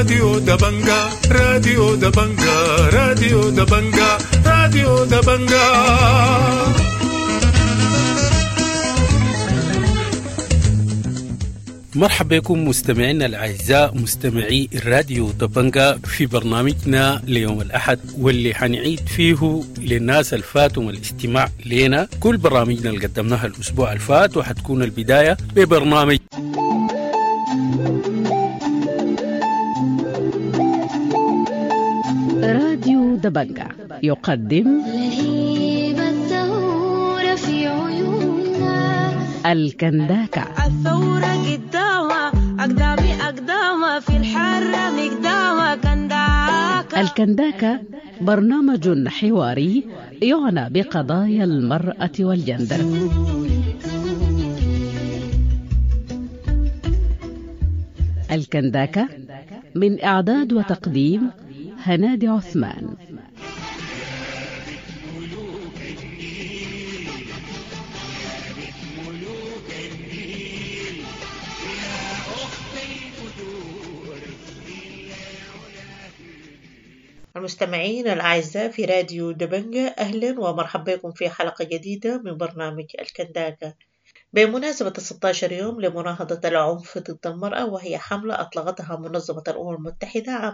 راديو دبنجا راديو دبنجا راديو دبنجا راديو دبنجا. مرحبا بكم مستمعينا الأعزاء مستمعي الراديو دبنجا في برنامجنا ليوم الأحد، واللي حنعيد فيه للناس الفاتهم الاستماع لنا كل برامجنا اللي قدمناها الأسبوع الفات، وحتكون البداية ببرنامج راديو دبنجا يقدم الكنداكة. الثورة قدامها أقدامها في الحرة مقدامها كنداكة. الكنداكة برنامج حواري يعنى بقضايا المرأة والجندر. الكنداكة من إعداد وتقديم هنادي عثمان. المستمعين الأعزاء في راديو دبنجا، أهلا ومرحبا بكم في حلقة جديدة من برنامج الكنداكة. بمناسبة 16 يوم لمناهضة العنف ضد المرأة، وهي حملة أطلقتها منظمة الأمم المتحدة عام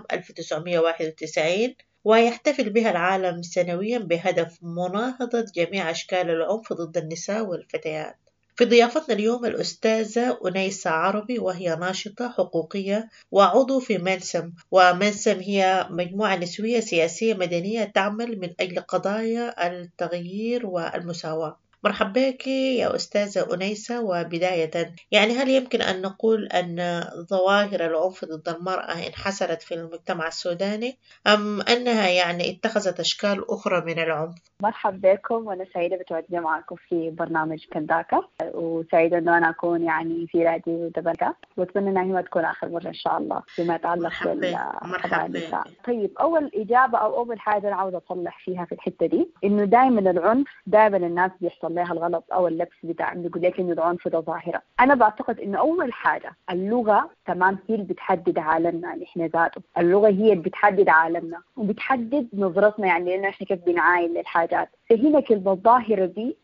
1991، ويحتفل بها العالم سنويا بهدف مناهضة جميع أشكال العنف ضد النساء والفتيات. في ضيافتنا اليوم الأستاذة أنيسة عربي، وهي ناشطة حقوقية وعضو في منسم، ومنسم هي مجموعة نسوية سياسية مدنية تعمل من أجل قضايا التغيير والمساواة. مرحبا بك يا أستاذة أنيسة. وبداية هل يمكن أن نقول أن ظواهر العنف ضد المرأة انحسرت في المجتمع السوداني، أم أنها اتخذت أشكال أخرى من العنف؟ مرحبا بكم، وأنا سعيدة بتواجدي معكم في برنامج كنداكة، وسعيدة أنه أنا أكون في راديو دبنجا، وأتمنى أنها ما تكون آخر مرة إن شاء الله فيما يتعلق بالقضايا النساء. طيب، أول إجابة أو أول حاجة أنا عاوزة أصلح فيها في الحتة دي إنه دائما العنف دائما الناس بيحصل لها الغلط أو اللبس بتاع بيقول لك إنه العنف ده ظاهرة. أنا بعتقد إنه أول حاجة اللغة تمام هي اللي بتحدد عالمنا، نحن ذاته اللغة هي اللي بتحدد عالمنا وبتحدد نظرتنا لأنه إحنا كيف بنعاين للحاجات. فهنا كلمة ظاهرة دي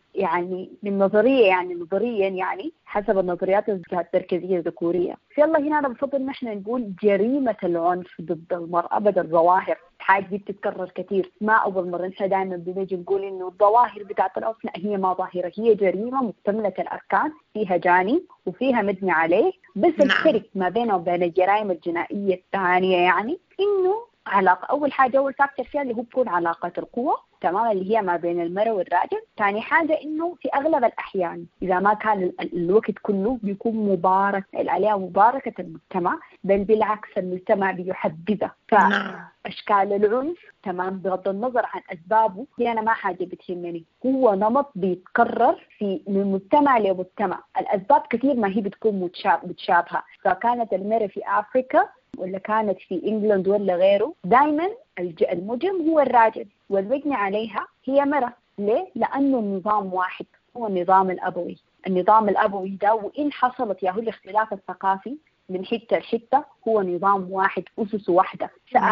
من نظرية نظريا حسب النظريات التركيزية الذكورية. يلا هنا أنا بفضل إن إحنا نقول جريمة العنف ضد المرأة بدل ظواهر. حاجة دي بتتكرر كثير، ما أول مرة إحنا دائما بنيجي نقول إنه الظواهر بتاعت العنف هي ما ظاهرة، هي جريمة مكتملة الأركان، فيها جاني وفيها مبني عليه. بس الفرق ما بينه وبين الجرائم الجنائية الثانية إنه علاقة. أول حاجة أول فاكتور فيها اللي هو بتكون علاقة القوة تمام اللي هي ما بين المرأة والراجل. ثاني حاجة إنه في أغلب الأحيان إذا ما كان الوقت كله بيكون مبارك عليها مباركة المجتمع، بل بالعكس المجتمع بيحبذها. فأشكال العنف تمام بغض النظر عن أسبابه هي أنا ما حاجة بتهمني، هو نمط بيتكرر من مجتمع لمجتمع. الأسباب كثير ما هي بتكون متشابهة، فكانت المرأة في أفريقيا ولا كانت في إنجلند ولا غيره، دايما المجرم هو الراجل والمجني عليها هي مرة. ليه؟ لأنه النظام واحد، هو النظام الأبوي. النظام الأبوي ده وإن حصلت الاختلاف الثقافي من حتة لحتة هو نظام واحد، أسسه واحدة.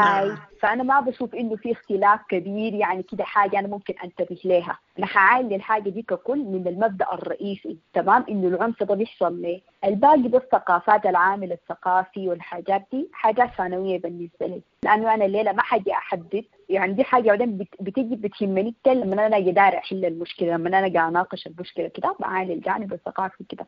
فأنا ما بشوف إنه في اختلاف كبير كده حاجة أنا ممكن أنتبه لها. أنا حعاين للحاجة دي ككل من المبدأ الرئيسي تمام إنه العنف ده بيحصل ليه. الباقي بس ثقافات العامل الثقافي والحاجات دي حاجات ثانوية بالنسبة لي، لأنه أنا الليلة ما حاجة أحدد دي حاجة بعدين بتيجي بتهمني لما أنا قادر أحل المشكلة، لما أنا قاعد أناقش المشكلة كده بعالي الجانب الثقافي كده.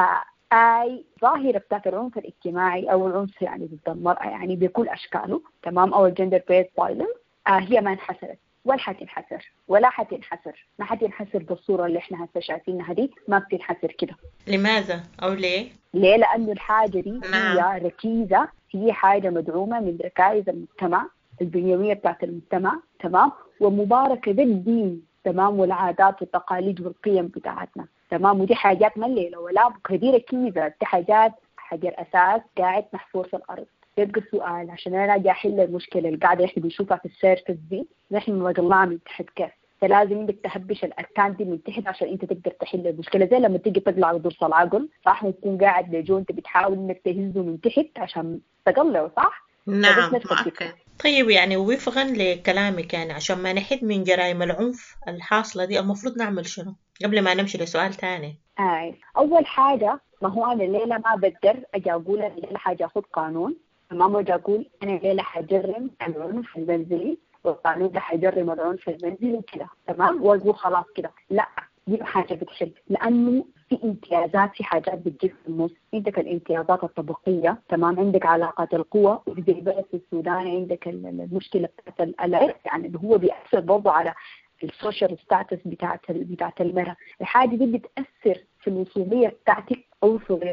أي ظاهرة بتاعت العنف الاجتماعي أو العنف ضد المرأة بكل أشكاله تمام أو الجندر بيس فايلنس هي ما انحسرت ولا حتنحسر ما حتنحسر بالصورة اللي احنا هسه شايفينها دي، ما بتنحسر كده. لماذا أو ليه؟ لأنه الحاجة دي هي ركيزة، هي حاجة مدعومة من ركائز المجتمع البنيوية بتاعت المجتمع تمام، ومباركة بالدين تمام والعادات والتقاليد والقيم بتاعتنا تمام. ودي حاجات ما الليلة ولا بكرة، دي ركيزة، دي حاجات حجر أساس قاعد محفور في الأرض. يبقى السؤال عشان أنا أجي أحل المشكلة اللي قاعدة إحنا بنشوفها في السيرفس دي، نحن نطلعها من تحت كيف؟ فلازم انك تهبش الاركان دي من تحت عشان انت تقدر تحل المشكله. زي لما تيجي تقلع ضرس العقل صح، وتكون قاعد لجو انت بتحاول انك تهزه من تحت عشان تقلعه صح، نعم مؤكد. طيب يعني وفقا لكلامك يعني عشان ما نحد من جرائم العنف الحاصلة دي المفروض نعمل شنو قبل ما نمشي لسؤال تاني؟ أول حاجة، ما هو أنا الليلة ما بقدر أجي أقول أنا الليلة حاجة أخذ قانون، ما أجي أقول أنا الليلة حجرم العنف المنزلي والقانون ده حجرم العنف المنزلي وكده تمام وأقول خلاص كده. لا، دي حاجة بتحل، لأنه في امتيازات، في حاجات بتجي في النص. عندك الامتيازات الطبقية تمام، عندك علاقات القوة، وزي البلد في السودان عندك المشكلة بتاعت العرق يعني اللي هو بيأثر برضه على السوشيال ستاتس بتاعت المرأة. الحاجة دي بتأثر في الوصولية بتاعتك أو وصولية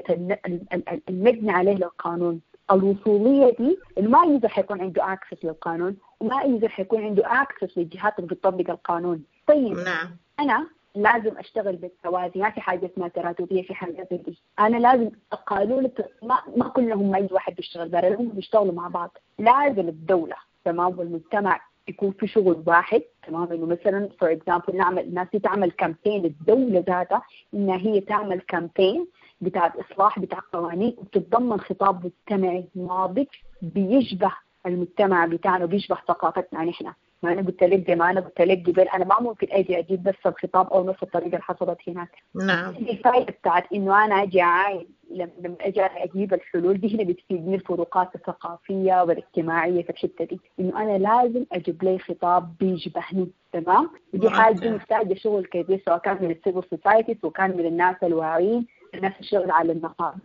المبني عليه للقانون. الوصولية دي ما يقدر حيكون عنده أكسس للقانون، وما يقدر حيكون عنده أكسس للجهات اللي بتطبق القانون. طيب نعم. أنا لازم أشتغل بالتوازي، ما في حاجة اسمها تراتبية في حاجة زي دي. أنا لازم القانون ما كلهم ما يجي واحد بيشتغل برا، هم بيشتغلوا مع بعض. لازم الدولة تمام والمجتمع يكون في شغل واحد تمام، إنه مثلا فور إكزامبل نعمل الناس تعمل كامبين، الدولة ذاتها إنها هي تعمل كامبين بتاع إصلاح بتاع قوانين وتتضمن خطاب مجتمعي ناضج بيشبه المجتمع بتاعنا وبيشبه ثقافتنا نحن. ما أنا قلت لك قبل أنا ما ممكن أجي أجيب بس الخطاب أو نفس الطريقة اللي حصلت هناك. نعم. الفائدة بتاعت إنه أنا أجي أعاين لما أجي أجيب الحلول دي هنا بتفيدني الفروقات الثقافية والاجتماعية في الحتة دي، إنه أنا لازم أجيب لي خطاب بيشبهني تمام. ودي حاجة محتاجة شغل كبير، سواء كان من السيفل سوسايتي وكان من الناس الواعيين، الناس الشغل على النقابات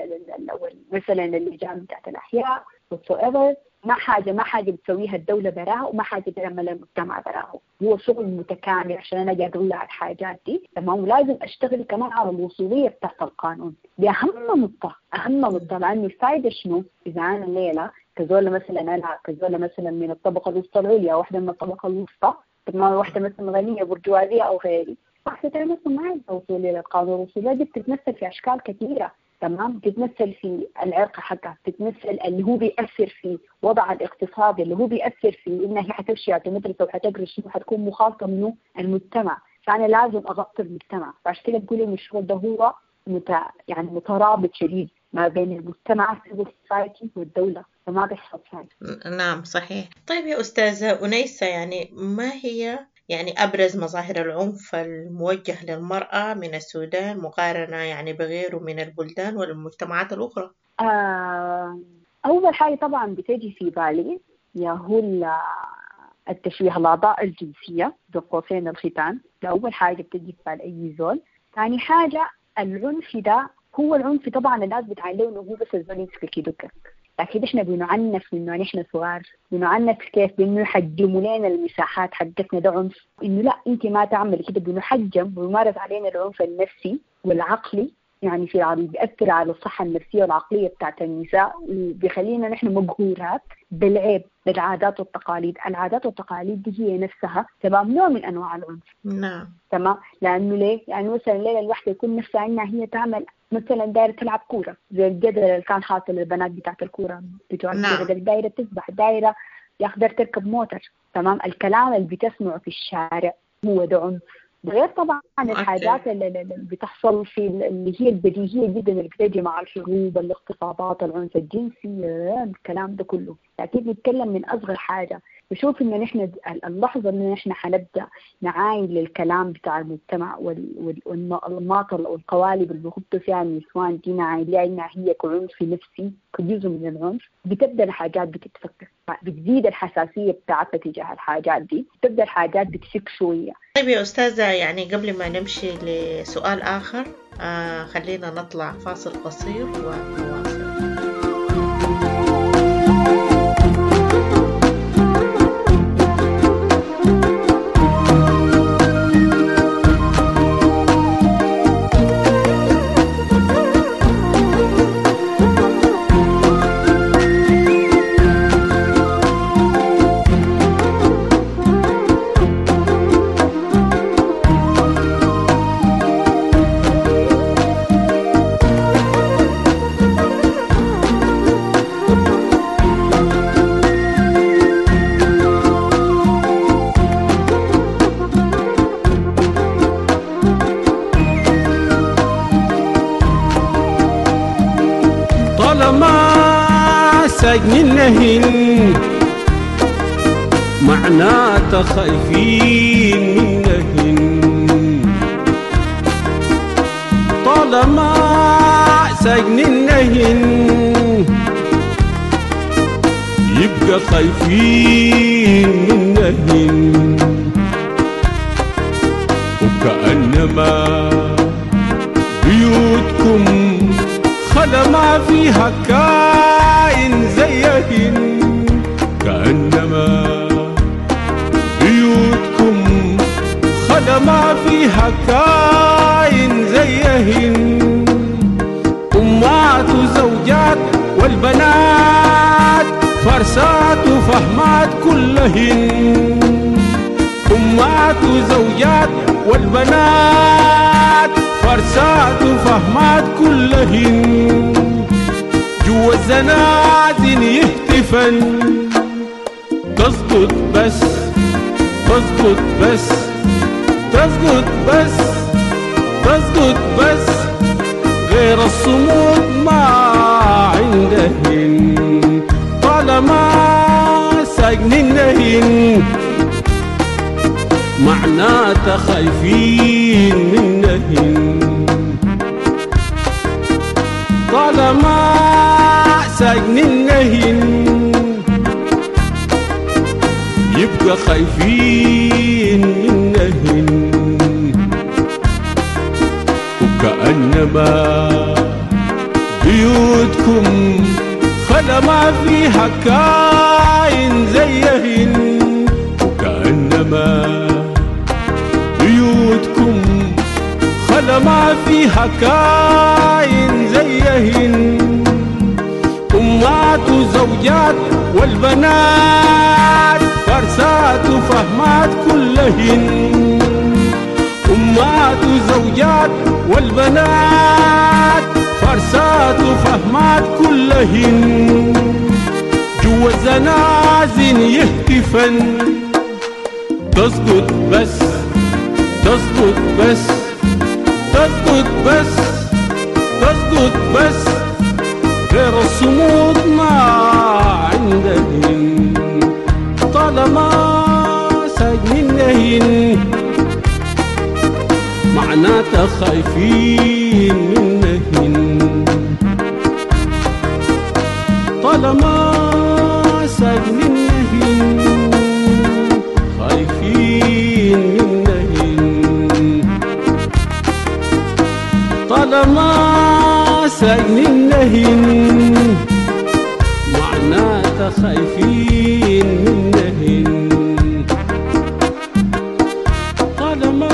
مثلا اللجان بتاعت الأحياء whatsoever. ما حاجة بتسويها الدولة براها وما حاجة بيعملها المجتمع براها، هو شغل متكامل عشان أنا أجي أقول على الحاجات دي تمام. ولازم أشتغل كمان على الوصولية بتاعت القانون، دي أهم نقطة لأنه الفائدة شنو؟ إذا أنا الليلة كزولة مثلا من الطبقة الوسطى العليا، واحدة من الطبقة الوسطى تمام، واحدة مثلا غنية برجوازية أو غيري، واحدة تانية مثلا ما عندها وصولية للقانون. الوصولية دي بتتمثل في أشكال كثيرة تمام، بتتمثل في العرق حقها، بتتمثل اللي هو بيأثر في وضع الاقتصادي، اللي هو بيأثر في إنها هي حتمشي على المدرسة وحتقرأ شنو، حتكون مخالطة منه المجتمع. فأنا لازم أغطي المجتمع، فعشان كده بقول إن الشغل ده هو يعني مترابط شديد ما بين المجتمع السوسايتي والدولة، فما بيحصل شيء. نعم صحيح. طيب يا أستاذة أنيسة، يعني ما هي يعني أبرز مظاهر العنف الموجه للمرأة من السودان مقارنة يعني بغيره من البلدان والمجتمعات الأخرى؟ أول حاجة طبعا بتجي في بالي هو التشويه الأعضاء الجنسية بقوسين الختان، ده أول حاجة بتجي في بال أي زول. ثاني حاجة العنف ده هو العنف طبعا الناس بتعلمه إنه هو بس الزول يمسك كيدك، لكن إحنا بنعنف إنه نحن صغار، بنعنف كيف بإنه يحجموا لنا المساحات حقتنا، ده عنف. إنه لا أنت ما تعمل كده، بنحجم ويمارس علينا العنف النفسي والعقلي، يعني في بيأثر على الصحة النفسية والعقلية بتاعت النساء، وبيخلينا نحن مقهورات بالعيب بالعادات والتقاليد. العادات والتقاليد دي هي نفسها تمام نوع من أنواع العنف. نعم تمام. لأنه ليه؟ يعني مثلا الليلة الواحدة يكون نفسها إنها هي تعمل مثلا دايرة تلعب كورة زي الجدل اللي كان حاصل للبنات بتاعت الكورة بتوع الدايرة تسبح دايرة يقدر تركب موتر تمام. الكلام اللي بتسمعه في الشارع هو ده عنف، غير طبعا الحاجات اللي بتحصل في اللي هي البديهية جدا اللي بتجي مع الحروب، الاغتصابات، العنف الجنسي، الكلام ده كله. أكيد نتكلم من أصغر حاجة. بشوف إن نحن اللحظة إن نحن حنبدأ نعاين للكلام بتاع المجتمع والأنماط والقوالب اللي بيخطوا فيها النسوان دي، نعاين لها إنها هي كعنف نفسي كجزء من العنف، بتبدأ الحاجات بتتفكر، بتزيد الحساسية بتاعتها تجاه الحاجات دي، بتبدأ الحاجات بتفك شوية. طيب يا أستاذة، يعني قبل ما نمشي لسؤال آخر خلينا نطلع فاصل قصير ونواصل. سجنهن معناته خايفين منهن، طالما سجنهن يبقى خايفين منهن، وكأنما بيوتكم خلا ما فيها كائن زيهن، كأنما بيوتكم خلا ما فيها كائن زيهن، أمات وزوجات والبنات فرسات وفهمات كلهن، أمات وزوجات والبنات فرسات وفهمات كلهن، جوا الزنازن يهتفن، تسقط بس تسقط بس تسقط بس تسقط بس، غير الصمود ما عندهن، طالما سجنهن معناته خايفين منهن، طالما سجنهن يبقى خايفين منهن، وكأنما بيوتكم خلا ما فيها كائن زيهن، وكأنما بيوتكم خلا ما فيها كائن زيهن، أمات وزوجات والبنات فرسات وفهمات كلهن، أمات وزوجات والبنات فرسات وفهمات كلهن، جوا الزنازن يهتفن، تسقط بس تسقط بس تسقط بس تسقط بس، غير الصمود ما عندهن، طالما سجنهن معناته خايفين منهن، طالما سجنهن خايفين منهن، طالما سجنهن معناته خايفين منهن، طالما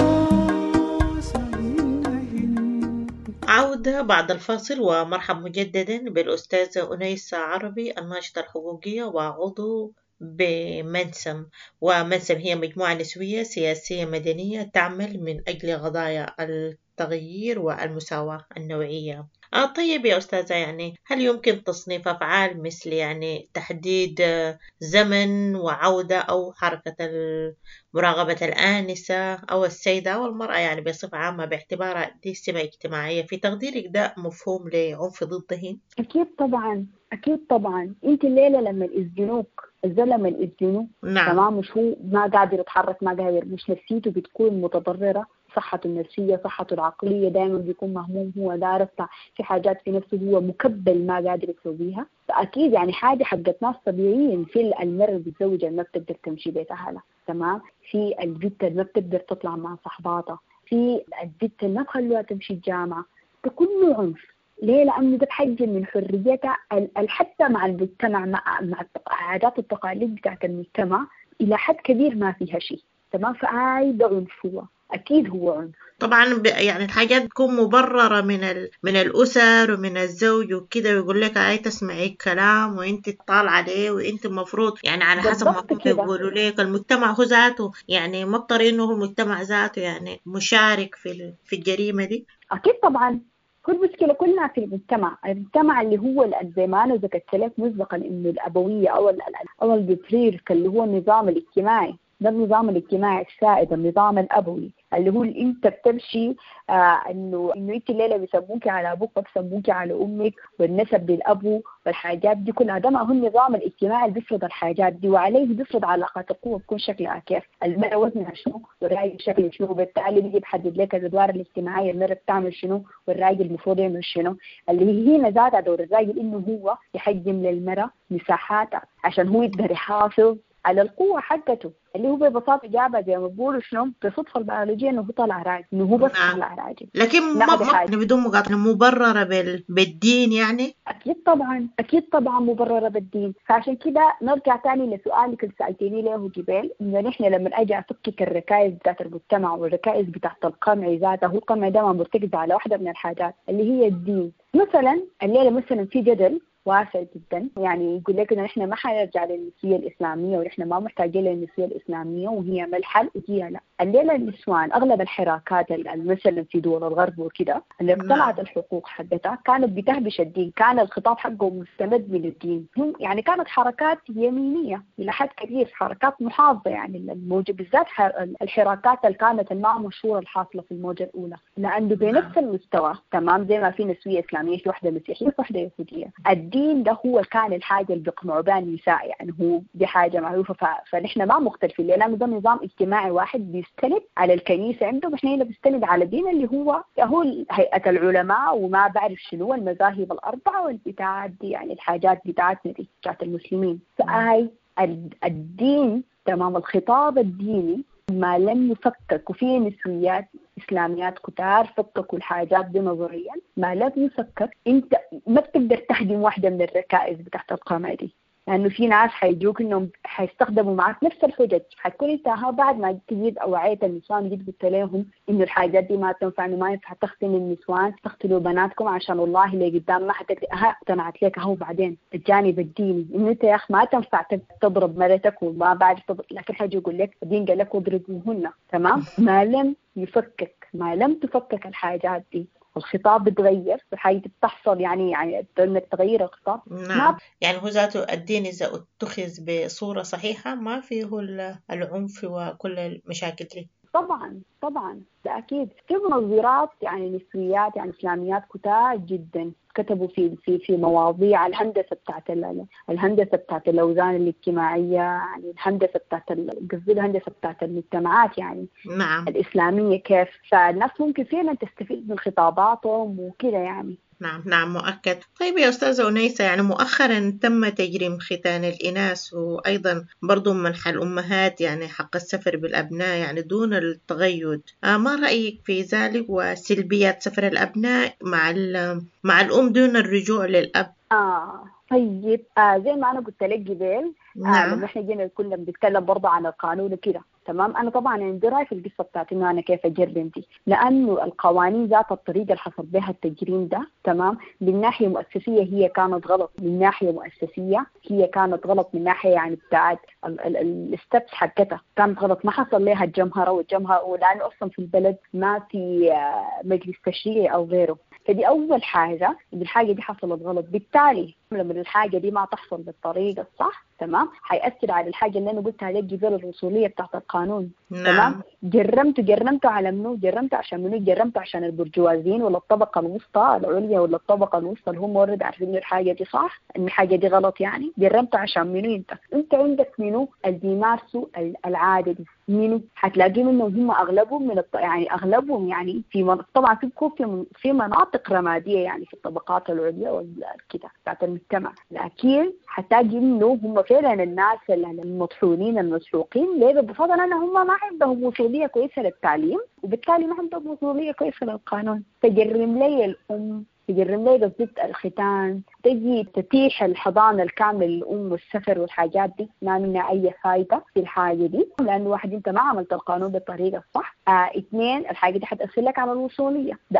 سجنهن. عودة بعد الفاصل، ومرحب مجددا بالأستاذة أنيسة عربي، الناشطة الحقوقية وعضو بمنسم. ومنسم هي مجموعة نسوية سياسية مدنية تعمل من أجل قضايا التغيير والمساواة النوعية. طيب يا أستاذة، يعني هل يمكن تصنيف أفعال مثل يعني تحديد زمن وعودة أو حركة مراقبة الآنسة أو السيدة أو المرأة يعني بصفة عامة باعتبارها دي سمة اجتماعية، في تقديرك ده مفهوم لعنف ضدهن؟ أكيد طبعا أكيد طبعا. أنت الليلة لما يسجنوك الزلمة يسجنوه، نعم، تمام، مش هو ما قادر يتحرك، ما قادر، مش نفسيته بتكون متضررة، صحته النفسية صحته العقلية دائما بيكون مهموم، هو دارس في حاجات في نفسه هو مكبل ما قادر يسويها. فأكيد يعني حاجة حقت ناس طبيعيين، في المرأة بالزوجة ما بتقدر تمشي بيت أهلها، تمام، في البنت ما بتقدر تطلع مع صحباتها، في البنت ما بخلوها تمشي الجامعة، ده كله عنف. ليه؟ لأنه ده بحجم من حريتها حتى مع المجتمع، مع العادات والتقاليد بتاعت المجتمع إلى حد كبير ما فيها شيء، تمام. فأي ده عنف، هو أكيد هو عنف. طبعا يعني الحاجات تكون مبررة من الأسر ومن الزوج وكده، ويقول لك هاي تسمعي الكلام وانت تطالع عليه وانت المفروض يعني على حسب ما كنت يقولوا لك المجتمع هو ذاته، يعني ما اضطر انه هو المجتمع ذاته يعني مشارك في الجريمة دي. أكيد طبعا. كل مشكلة كلها في المجتمع اللي هو زي ما أنا ذكرت لك مسبقا إنه الأبوية أو البطريرك اللي هو النظام الاجتماعي ده النظام الاجتماعي السائد، النظام الأبوي اللي هو اللي انت بتمشي انه انت الليله بيسموكي على ابوك وبيسموكي على امك، والنسب للابو والحاجات دي كلها. ده ما هو النظام الاجتماعي اللي بيفرض الحاجات دي، وعليه بيفرض علاقات القوه تكون شكلها كيف، المرأة وزنها شنو والراجل شكله شنو، بالتالي بيجي بحدد لك الادوار الاجتماعيه، المرأة بتعمل شنو والراجل المفروض يعمل شنو. اللي هنا زاد على دور الراجل انه هو يحجم للمرأة مساحاتها عشان هو يقدر يحافظ على القوة حقته، اللي هو ببساطة جابها زي ما بيقولوا شنو بالصدفة البيولوجية انه هو طلع راجل، انه هو بس طلع راجل. لكن ما بدون مقاطعة مبررة بالدين يعني. أكيد طبعا مبررة بالدين. فعشان كده نرجع تاني لسؤالك اللي سألتيني له قبل، إنه نحن لما أجي أفكك الركائز بتاعت المجتمع والركائز بتاعت القمع ذاته، هو القمع ده ما مرتكز على واحدة من الحاجات اللي هي الدين. مثلا الليلة مثلا في جدل واسع جدا، يعني يقول لك إنه نحن ما حنرجع للنسوية الإسلامية ونحن ما محتاجين للنسوية الإسلامية وهي ما الحل وهي لا. الليلة النسوان أغلب الحراكات مثلا في دول الغرب وكده اللي اقتنعت الحقوق حقتها كانت بتهبش الدين، كان الخطاب حقه مستمد من الدين، هم يعني كانت حركات يمينية إلى حد كبير، حركات محافظة. يعني الموجة بالذات الحراكات اللي كانت النوع مشهورة الحاصلة في الموجة الأولى، لأنه بنفس المستوى تمام زي ما في نسوية إسلامية، في واحدة مسيحية في واحدة يهودية. الدين ده هو كان الحاجة اللي بيقنعوا بها النساء، يعني هو دي حاجة معروفة. فنحن ما مختلفين لأنه ده نظام اجتماعي واحد بيستند على الكنيسة عندهم، احنا هنا بيستند على الدين اللي هو هيئة العلماء وما بعرف شنو المذاهب الأربعة والبتاعات دي، يعني الحاجات بتاعتنا دي بتاعت المسلمين. فهي الدين تمام، الخطاب الديني ما لم يفكك، وفي نسويات إسلاميات كتار فككوا الحاجات دي نظريا، ما لم يفكك انت ما بتقدر تهدم واحدة من الركائز بتاعت القمع دي، لأنه في ناس حيجوك إنهم حيستخدموا معك نفس الحجج. حتكون أنت بعد ما تجيب أو وعيت النسوان جيت قلت لهم إنه الحاجات دي ما تنفع، إنه ما ينفع تختنوا النسوان، تقتلوا بناتكم عشان الله اللي قدام ما حتقدر. اقتنعت لك أهو. بعدين الجانب الديني إنه أنت يا أخ ما تنفع تضرب مرتك وما بعد تضرب، لكن حاجة يقول لك الدين قال لك اضربوهن تمام. ما لم يفكك، ما لم تفكك الحاجات دي، الخطاب بتغير وحاجة بتحصل يعني انك تغير الخطاب. نعم. يعني هو ذاته الدين إذا اتخذ بصورة صحيحة ما فيه العنف وكل المشاكل دي. طبعا ده أكيد. في منظرات يعني نسويات يعني إسلاميات كتار جدا كتبوا في مواضيع الهندسة بتاعت الأوزان الاجتماعية، يعني الهندسة قصدي الهندسة بتاعت المجتمعات يعني. نعم. الإسلامية كيف، فالناس ممكن فعلا تستفيد من خطاباتهم وكده يعني. نعم مؤكد. طيب يا أستاذة أنيسة، يعني مؤخرا تم تجريم ختان الإناث وأيضا برضو منح الأمهات يعني حق السفر بالأبناء يعني دون التقيد. ما رأيك في ذلك وسلبيات سفر الأبناء مع الأم دون الرجوع للأب؟ طيب زي ما أنا قلت لك قبل لما احنا جينا كنا بنتكلم برضه عن القانون وكده تمام. أنا طبعا عندي رأي في القصة بتاعت إنه أنا كيف أجرم دي، لأنه القوانين ذات الطريقة اللي حصل بها التجريم ده تمام من ناحية مؤسسية هي كانت غلط، من ناحية مؤسسية هي كانت غلط، من ناحية يعني بتاعت الستبس حقتها كانت غلط، ما حصل لها الجمهرة ولأنه أصلا في البلد ما في مجلس تشريعي أو غيره. فدي أول حاجة، الحاجة دي حصلت غلط، بالتالي لما الحاجة دي ما تحصل بالطريقة الصح تمام حيأثر على الحاجة اللي أنا قلتها عليك قبل الوصولية بتاعت القانون. تمام. جرمته على منو؟ جرمته عشان منو؟ جرمته عشان البرجوازيين ولا الطبقة الوسطى العليا ولا الطبقة الوسطى اللي هم ورد عارفين إن الحاجة دي صح، إن الحاجة دي غلط. يعني جرمته عشان منو؟ أنت عندك منو اللي بيمارسوا العادة دي؟ منو حتلاقي منهم هم أغلبهم يعني أغلبهم يعني طبعا في مناطق رمادية يعني في الطبقات العليا والكده بتاعت المجتمع، لكن حتلاقي إنه هم فعلا الناس المطحونين المسحوقين ليه؟ بفضل أن هم ما عندهم وصولية كويسة للتعليم وبالتالي ما عندهم وصولية كويسة للقانون. تجرم لي الأم، تجرم لي ضد الختان، تجي تتيح الحضانة الكاملة للأم والسفر والحاجات دي، ما منها أي فايدة في الحاجة دي، لأنه واحد أنت ما عملت القانون بالطريقة الصح. 2 الحاجة دي حتأثر لك على الوصولية، ده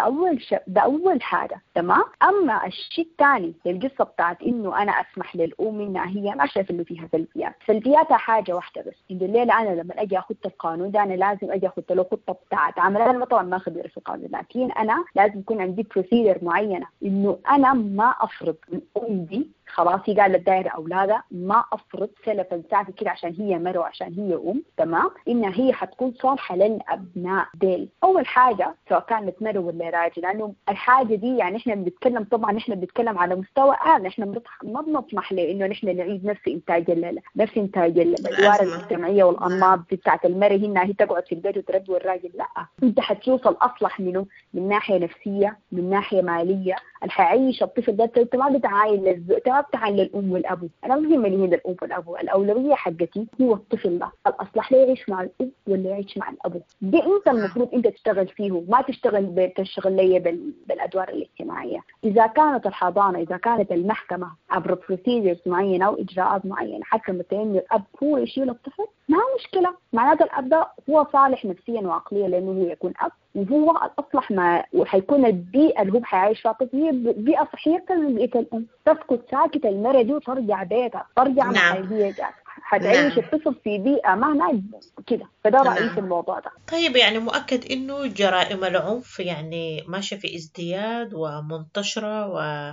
أول حاجة تمام. أما الشيء الثاني القصة بتاعت إنه أنا أسمح للأم إنها هي ما شايف إنه فيها سلبياتها حاجة واحدة بس، إنه الليلة أنا لما أجي أخذ القانون ده أنا لازم أجي أخذ له خطة بتاعت عمل. أنا طبعا ما خبير في القانون، لكن أنا لازم يكون عندي بروسيدر معين إنه أنا ما أفرض الأم دي خلاص هي قاعدة دايرة أولادها، ما أفرض سلفا سافي كده عشان هي مرة وعشان هي تمام، إنها هي حتكون صالحة للأبناء ديل. أول حاجة سواء كانت مرة ولا راجل، لأنه الحاجة دي يعني إحنا بنتكلم، طبعا إحنا بنتكلم على مستوى أعلى، إحنا ما بنطمح لإنه إحنا نعيد نفس إنتاج الأدوار الاجتماعية والأنماط بتاعت المرة هنا هي تقعد في البيت وتربي الراجل. لا، أنت حتشوف الأصلح منه من ناحية نفسية، من ناحية مالية، الحيعيش الطفل ده. أنت ما بتعاين أنت ما بتعاين للأم والأبو، أنا مهم لي هنا الأم والأبو، الأولوية حقتي هو الطفل ده، الأصلح ليه يعيش مع الأب ولا يعيش مع الأبو. دي أنت المفروض أنت تشتغل فيه، ما تشتغل لي بالأدوار الاجتماعية. إذا كانت الحضانة، إذا كانت المحكمة عبر بروسيجرز معينة أو إجراءات معينة حكمت إن الأب هو يشيل الطفل، ما مشكلة، معناته الأب ده هو صالح نفسيا وعقليا لأنه هو يكون أب، وهو الأصلح ما وحيكون البيئة اللي هو حيعيش فيها هي بيئة صحية أكثر من بيئة الأم. تسكت ساكت المرة دي وترجع بيتها، ترجع مع هي حتعيش الطفل في بيئة ما كده. فده رأيي في الموضوع ده. طيب يعني مؤكد إنه جرائم العنف يعني ماشية في ازدياد ومنتشرة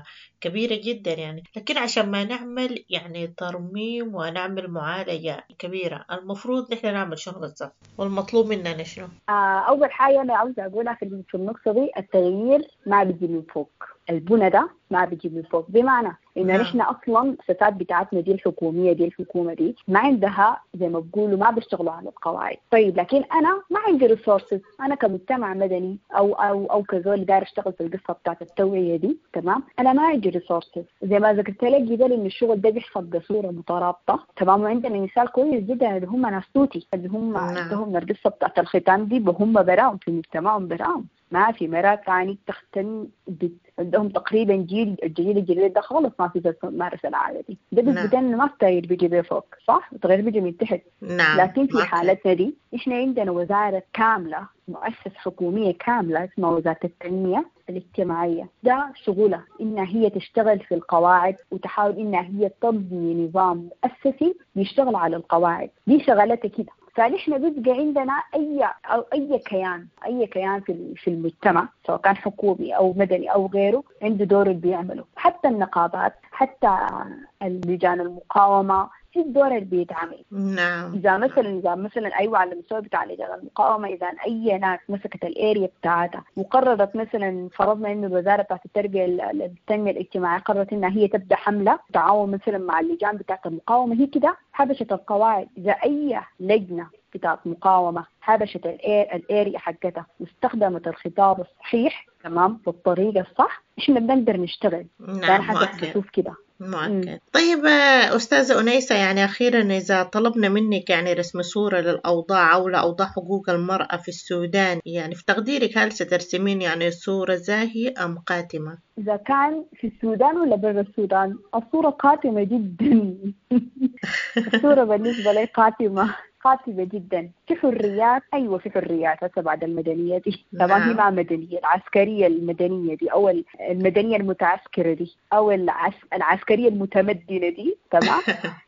وكبيرة جدا يعني، لكن عشان ما نعمل يعني ترميم ونعمل معالجة كبيرة المفروض نحن نعمل شنو بالضبط والمطلوب مننا شنو؟ أول حاجة أنا عاوزة أقولها في النقطة دي، التغيير ما بيجي من فوق، البنى ده ما بيجي من فوق، بمعنى إنه نحن أصلاً السياسات بتاعتنا دي الحكومية دي الحكومة دي ما عندها زي ما بقولوا ما بيشتغلوا على القواعد. طيب لكن أنا ما عندي ريسورسز، أنا كمجتمع مدني أو كزول داير أشتغل في القصة بتاعت التوعية دي، تمام، أنا ما عندي ريسورسز. زي ما ذكرت لك قبل إن الشغل ده بيحصل بصورة مترابطة، تمام. وعندنا مثال كويس جدا اللي هم ناس توتي اللي هم عندهم القصة بتاعت الختان دي، وهم براهم في مجتمعهم براهم، ما في مرات ثاني تختن عندهم تقريبا الجيل الجديد ده خالص ما في مارس العادة دي. ده بدنا ما التغيير بيجي فوق، صح؟ التغيير بيجي من تحت. لكن في حالتنا دي احنا عندنا وزارة كاملة، مؤسسة حكومية كاملة اسمها وزارة التنمية الاجتماعية، ده شغلها إنها هي تشتغل في القواعد وتحاول إنها هي تبني نظام مؤسسي يشتغل على القواعد دي، شغلتها كده. فنحن بيبقى عندنا أي كيان في المجتمع سواء كان حكومي أو مدني أو غيره عنده دور اللي بيعمله، حتى النقابات، حتى اللجان المقاومة في الدور اللي بيتعمل. نعم. إذا مثلا أيوة على المستوى بتاع لجان المقاومة، إذا أي ناس مسكت الاريا بتاعتها وقررت مثلا فرضنا إنه الوزارة بتاعت التربية التنمية الاجتماعية قررت إنها هي تبدأ حملة تعاون مثلا مع اللجان بتاعت المقاومة، هي كده حبشت القواعد. إذا أي لجنة بتاعت مقاومة حبشت الاريا حقتها واستخدمت الخطاب الصحيح تمام بالطريقة الصح، إحنا بنقدر نشتغل. نعم. حسب بشوف كده. مؤكد. طيب أستاذة أنيسة، يعني أخيرا إذا طلبنا منك يعني رسم صورة للأوضاع أو لأوضاع حقوق المرأة في السودان، يعني في تقديرك هل سترسمين يعني صورة زاهية أم قاتمة؟ إذا كان في السودان ولا برا السودان؟ الصورة قاتمة جدا. الصورة بالنسبة لي قاتمة جدا. في حريات، أيوة في حريات هسه بعد المدنية دي. طبعا هي ما مدنية، العسكرية المدنية دي أو المدنية المتعسكرة دي أو العسكرية المتمدنة دي، تمام.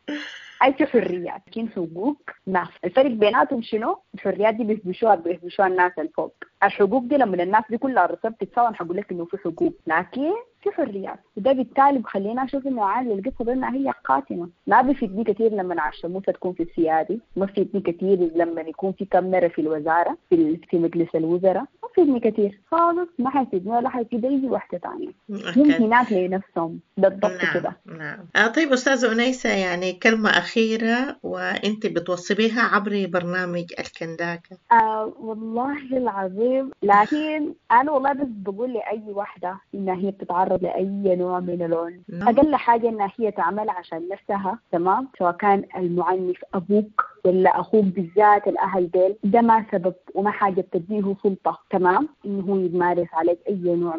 أي في حريات لكن حقوق ناس. الفرق بيناتهم شنو؟ الحريات دي بيهبشوها الناس الفوق، الحقوق دي لما الناس دي كلها رسبت تتساوى حقول لك إنه في حقوق، لكن في حريات. وده بالتالي بخلينا أشوف إنه عادي القصة دي إنها هي قاتمة. ما بيفيدني كثير لما الشموسة تكون في السيادي، ما بيفيدني كثير لما يكون في كاميرا في الوزارة في مجلس الوزراء، ما بيفيدني كثير خالص. ما حيفيدني ولا حيفيد أي واحدة ثانية. هم هناك لنفسهم بالضبط كده. نعم. طيب أستاذة أنيسة، يعني كلمة أخيرة وأنت بتوصبيها عبر برنامج الكنداكة. والله العظيم، لكن أنا والله بس بقول لأي واحدة إنها هي بتتعرض لأي نوع من العنف، أقل حاجة إنها هي تعمل عشان نفسها، تمام. سواء كان المعنف أبوك ولا أخوك، بالذات الأهل ديل، ده ما سبب وما حاجة بتديه سلطة، تمام، إنه هو يمارس عليك أي نوع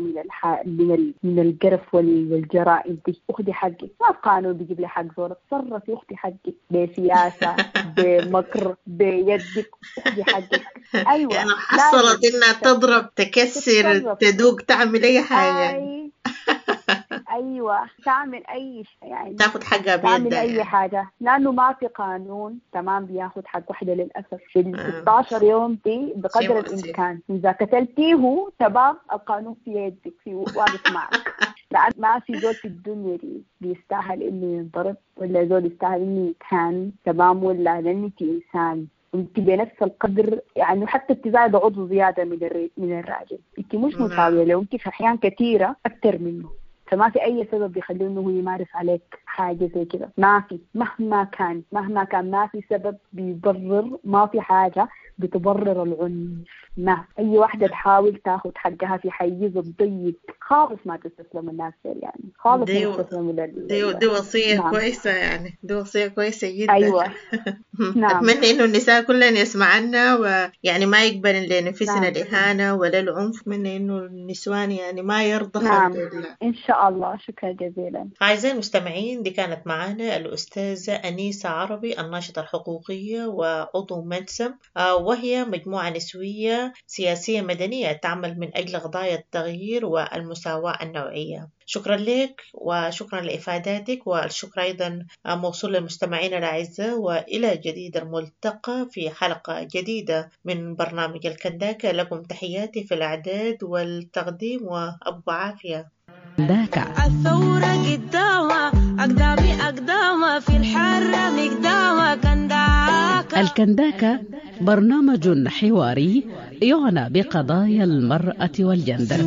من القرف والجرائم دي. أخذي حقك، ما القانون بيجيب لي حق زورك، تصرفي أختي حقك بسياسة بمكر بيدك، أخذي حقك. أيوة يعني حصلت إنها تضرب تكسر تدوق تعمل أي حاجة. أيوة تعمل أي شيء، يعني تاخد حقها تعمل بيدها أي يعني. حاجة، لأنه ما في قانون تمام بياخد حق واحدة للأسف. في ال 16 يوم دي بقدر الإمكان إذا قتلتيه تمام القانون في يدك، في واقف معك. لأن ما في زول في الدنيا دي بيستاهل إنه ينضرب، ولا زول يستاهل إنه يتهان تمام، ولا لأنك إنسان انت بنفس القدر، يعني حتى انت زايده عضو زياده من الراجل، انت مش مساويه لو انت في احيان كثيره اكثر منه. فما في اي سبب يخليه انه هو يمارس عليك حاجه زي كده، ما في، مهما كان ما في سبب بيبرر، ما في حاجه بتبرر العنف. ما اي واحده تحاول تاخذ حقها في حيز الضيق خالص ما تستسلم الناس يعني، خالص ما تستسلم. دي وصيه نعم. كويسه يعني، دي وصيه كويسه جدا. ايوه نعم. اتمنى انه النساء كلهم يسمعنا، ويعني ما يقبل لنفسنا نعم. الاهانه ولا العنف. اتمنى انه النسوان يعني ما يرضخ نعم. ان شاء الله. شكرا جزيلا. اعزائي المستمعين، دي كانت معنا الاستاذه انيسه عربي، الناشطه الحقوقيه وعضو منسم، وهي مجموعه نسويه سياسيه مدنيه تعمل من اجل قضايا التغيير والمساواه النوعيه. شكرا لك وشكرا لإفاداتك، والشكر أيضا موصول للمستمعين الأعزاء، وإلى جديد الملتقى في حلقة جديدة من برنامج الكنداكة. لكم تحياتي في الإعداد والتقديم، وأبو عافية. الثورة قدامها أقدامها في الحرة مقدامها كنداكة. الكنداكة برنامج حواري يعنى بقضايا المرأة والجندر.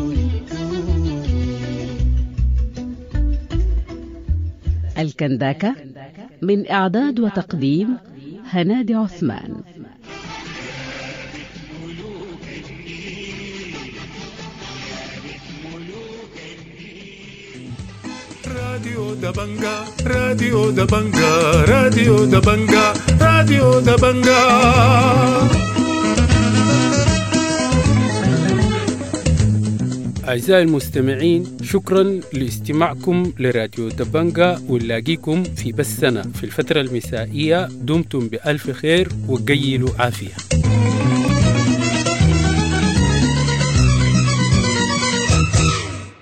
الكنداكة من إعداد وتقديم هنادي عثمان. راديو دبنجا راديو دبنجا راديو دبنجا راديو دبنجا. أعزائي المستمعين، شكرا لاستماعكم لراديو دبنجا، ونلاقيكم في بثنا في الفترة المسائية. دمتم بألف خير وقيلوا عافية.